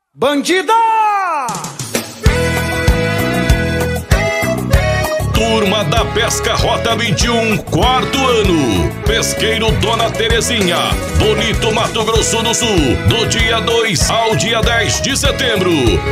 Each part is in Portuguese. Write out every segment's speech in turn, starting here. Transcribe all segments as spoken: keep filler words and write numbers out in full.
Bandida! Turma da Pesca Rota vinte e um, quarto ano. Pesqueiro Dona Terezinha, Bonito, Mato Grosso do Sul, do dia dois ao dia dez de setembro.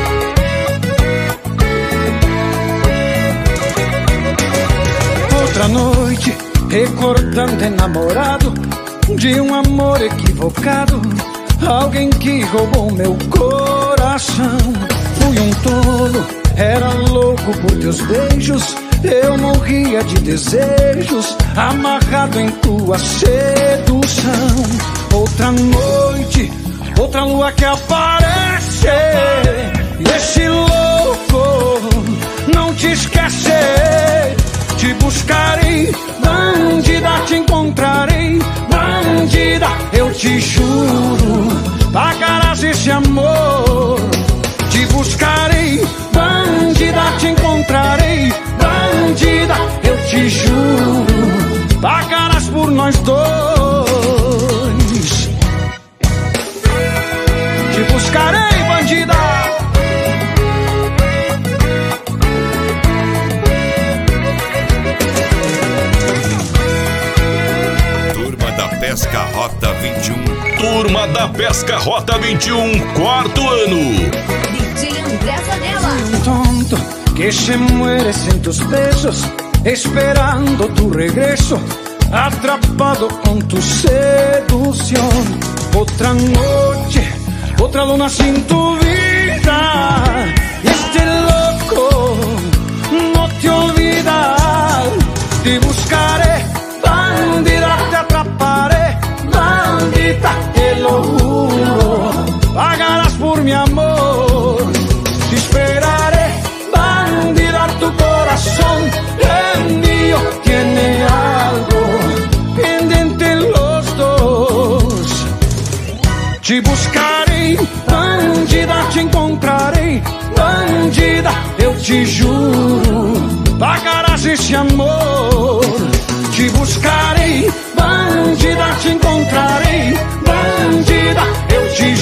Outra noite, recordando enamorado de um amor equivocado. Alguém que roubou meu coração. Fui um tolo, era louco por teus beijos. Eu morria de desejos, amarrado em tua sedução. Outra noite, outra lua que aparece. Esse louco não te esquece. Te buscarei, bandida, te encontrarei. Bandida, eu te juro, pagarás esse amor. Te buscarei, bandida, te encontrarei. Bandida, eu te juro, pagarás por nós dois. Te buscarei, bandida. Turma da Pesca Rota vinte e um. Turma da Pesca Rota vinte e um, quarto ano. D J André Zanella. Un tonto que se muere sin tus besos, esperando tu regreso, atrapado con tu seducción. Otra noche, otra luna sin tu vida. Este loco no te olvida. Te buscaré, bandida, te atraparé. Bandita, te lo juro, pagarás por mi amor. Te esperaré, bandida, tu corazón es mío. Tiene algo pendiente los dos. Te buscarei, bandida, te encontrarei. Bandida, eu te juro, pagarás esse amor. Te buscarei, bandida, te encontrarei. Bandida, eu te